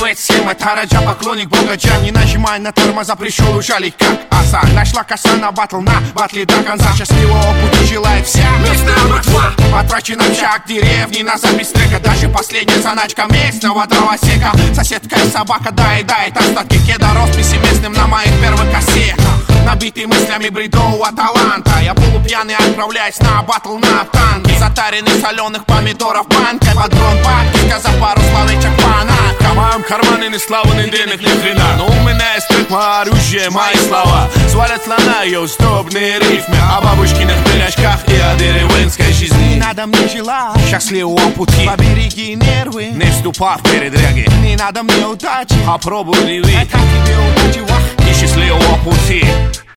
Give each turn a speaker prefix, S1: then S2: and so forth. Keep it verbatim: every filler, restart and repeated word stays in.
S1: Сравнивает схемы Тараджа, поклонник богача. Не нажимай на тормоза, пришел ужалить как оса. Нашла коса на батл, на батле до конца. Счастливого пути желает вся местная братва. Потрачен общак деревни на запись трека. Даже последняя заначка местного дровосека. Соседка и собака доедает остатки кеда. Росписи местным на моих первых кассетах. Набитый мыслями бредового таланта. Я полупьяный отправляюсь на батл на танке. Затаренный соленых помидоров банкой. Под дрон бабки, сказав пару словечек фанатка.
S2: В моем кармане ни славы, ни денег, ни хрена. Но у меня есть ритма, оружие, мои слова. Свалят слона ее сдобные рифмы. О бабушкиных пирожках и о деревенской жизни.
S1: Не надо мне желать
S2: счастливого пути.
S1: Побереги нервы,
S2: не вступай в передряги.
S1: не надо мне удачи,
S2: Попробуй удиви.
S1: это тебе удачи, вах.
S2: И счастливого пути.